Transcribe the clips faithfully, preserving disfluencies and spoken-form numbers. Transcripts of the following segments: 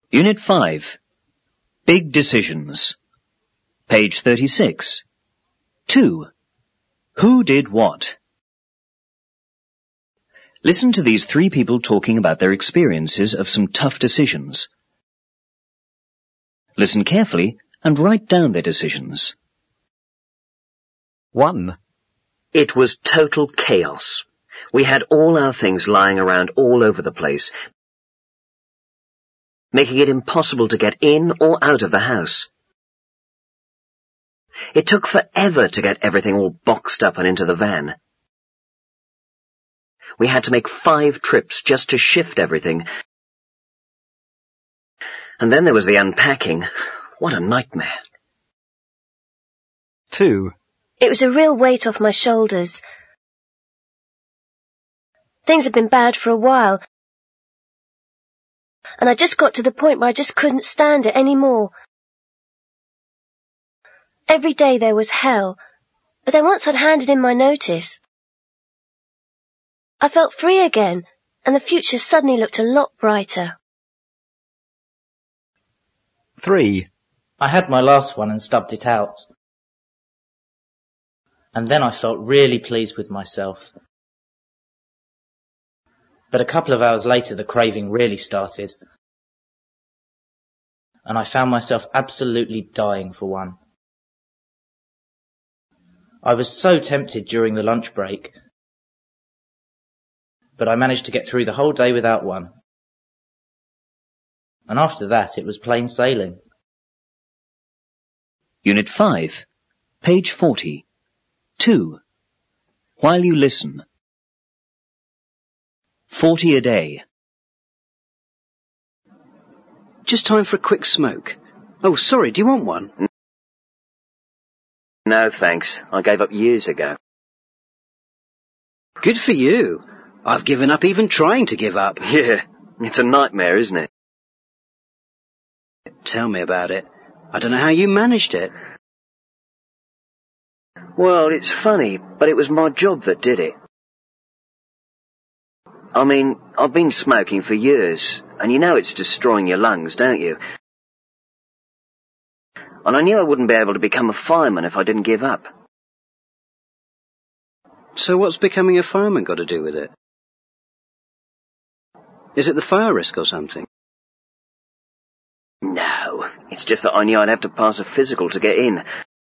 Unit five. Big Decisions. Page thirty-six. two. Who did what? Listen to these three people talking about their experiences of some tough decisions. Listen carefully and write down their decisions. one. It was total chaos. We had all our things lying around all over the place, making it impossible to get in or out of the house. It took forever to get everything all boxed up and into the van. We had to make five trips just to shift everything. And then there was the unpacking. What a nightmare. two. It was a real weight off my shoulders. Things had been bad for a while, and I just got to the point where I just couldn't stand it anymore. Every day there was hell, but then once I'd handed in my notice, I felt free again, and the future suddenly looked a lot brighter. three. I had my last one and stubbed it out. And then I felt really pleased with myself. But a couple of hours later the craving really started, and I found myself absolutely dying for one. I was so tempted during the lunch break, but I managed to get through the whole day without one. And after that it was plain sailing. Unit five. Page forty. two. While you listen. Forty a day. Just time for a quick smoke. Oh, sorry, do you want one? No, thanks. I gave up years ago. Good for you. I've given up even trying to give up. Yeah, it's a nightmare, isn't it? Tell me about it. I don't know how you managed it. Well, it's funny, but it was my job that did it. I mean, I've been smoking for years, and you know it's destroying your lungs, don't you? And I knew I wouldn't be able to become a fireman if I didn't give up. So what's becoming a fireman got to do with it? Is it the fire risk or something? No, it's just that I knew I'd have to pass a physical to get in.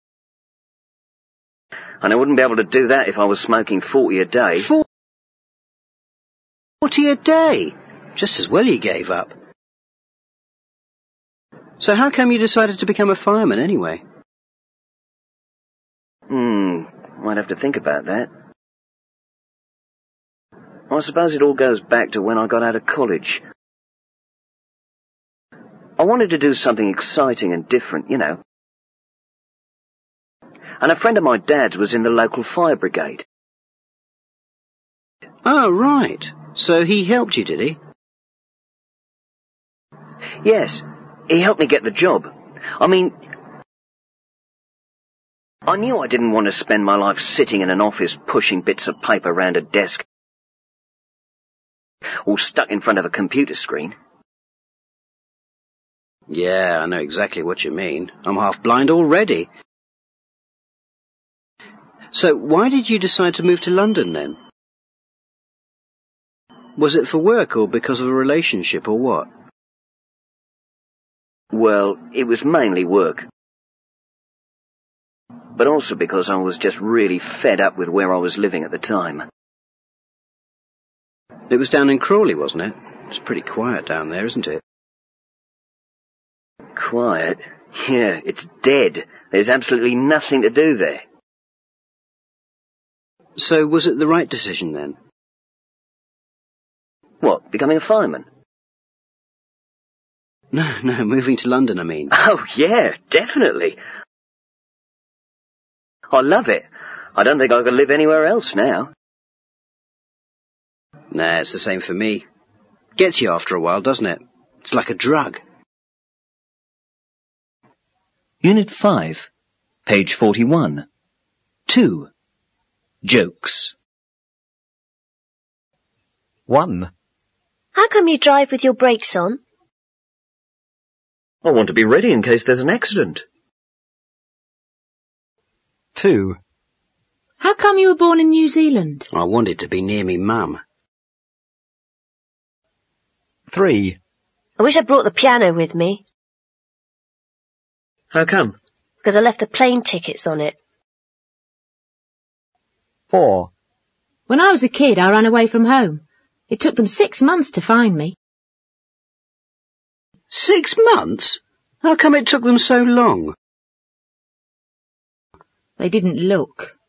And I wouldn't be able to do that if I was smoking forty a day. Forty a day? Just as well you gave up. So how come you decided to become a fireman anyway? Hmm, might have to think about that. I suppose it all goes back to when I got out of college. I wanted to do something exciting and different, you know. And a friend of my dad's was in the local fire brigade. Oh, right. So he helped you, did he? Yes, he helped me get the job. I mean, I knew I didn't want to spend my life sitting in an office pushing bits of paper around a desk or stuck in front of a computer screen. Yeah, I know exactly what you mean. I'm half blind already. So why did you decide to move to London then? Was it for work or because of a relationship or what? Well, it was mainly work. But also because I was just really fed up with where I was living at the time. It was down in Crawley, wasn't it? It's pretty quiet down there, isn't it? Quiet? Yeah, it's dead. There's absolutely nothing to do there. So was it the right decision then? What, becoming a fireman? No, no, moving to London, I mean. Oh, yeah, definitely. I love it. I don't think I could live anywhere else now. Nah, it's the same for me. Gets you after a while, doesn't it? It's like a drug. Unit five. Page forty-one. two. Jokes. one. How come you drive with your brakes on? I want to be ready in case there's an accident. Two. How come you were born in New Zealand? I wanted to be near me mum. Three. I wish I'd brought the piano with me, How come? because I left the plane tickets on it. Four. When I was a kid, I ran away from home. It took them six months to find me. Six months? How come it took them so long? They didn't look.